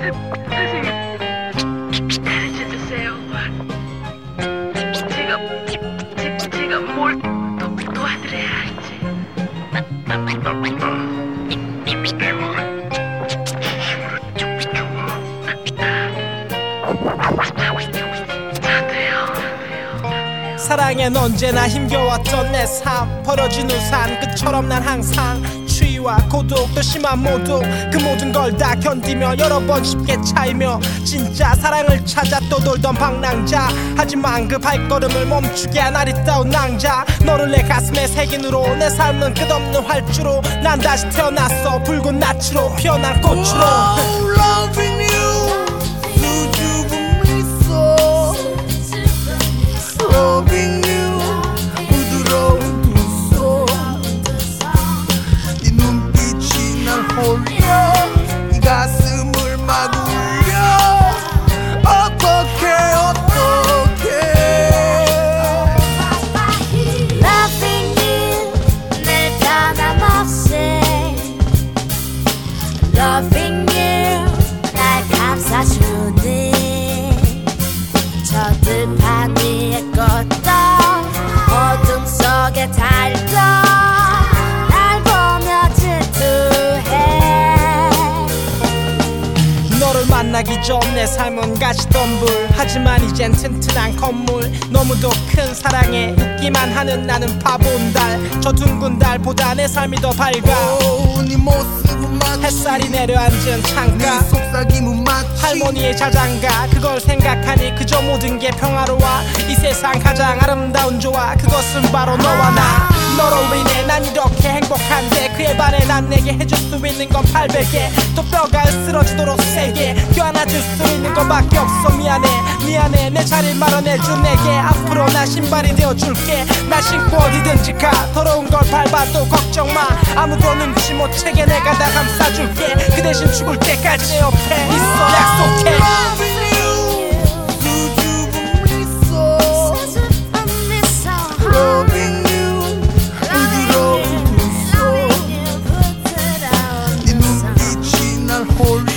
선생님 가르쳐주세요. 제가 뭘 도와드려야 할지. 사랑엔 언제나 힘겨웠던 내 삶, 벌어진 우산 끝처럼 난 항상 추위와 고독 또 심한 모독, 그 모든 걸 다 견디며 여러 번 쉽게 차이며 진짜 사랑을 찾아 또 돌던 방랑자. 하지만 그 발걸음을 멈추게 한 아리따운 낭자. 너를 내 가슴에 새긴으로 내 삶은 끝없는 활주로. 난 다시 태어났어 붉은 낯으로 피어난 꽃으로. Loving you 수줍은 미소 Loving you 부드러운 두 손 네 눈빛이 날 홀려 네 가슴을 막 울려 어떡해 Loving you 늘 변함없이 Loving you 날 감싸주니 저 들판 위에 껐던 어둠 속에 달던 날 보며 질투해. 너를 만나기 전 내 삶은 가시덤불. 하지만 이젠 튼튼한 건물. 너무도 큰 사랑에 웃기만 하는 나는 바본 달. 저 둥근 달보다 내 삶이 더 밝아. 네 모습은 마치 햇살이 내려앉은 창가. 네 속삭임은 마치 할머니의 자장가. 그걸 생각하니 그저 모든 게 평화로워. 이 세상 가장 아름다운 조화, 그것은 바로 너와 나. 너로 인해 난 이렇게 행복한데 그에 반해 난 내게 해줄 수 있는 건 800개. 또 뼈가 쓰러지도록 세게 껴안아줄 수 있는 것밖에 없어. 미안해 내 자리를 마련해준 내게. 앞으로 나 신발이 되어줄게. 날 신고 어디든지 가. 더러운 걸 밟아도 걱정 마. 아무도 눈치 못 채게 내가 다 감싸줄게. 그 대신 죽을 때까지 내 옆에 있어 약속해. 수줍은 미소 Loving you 부드러운 두 손 네 눈빛이 날 홀려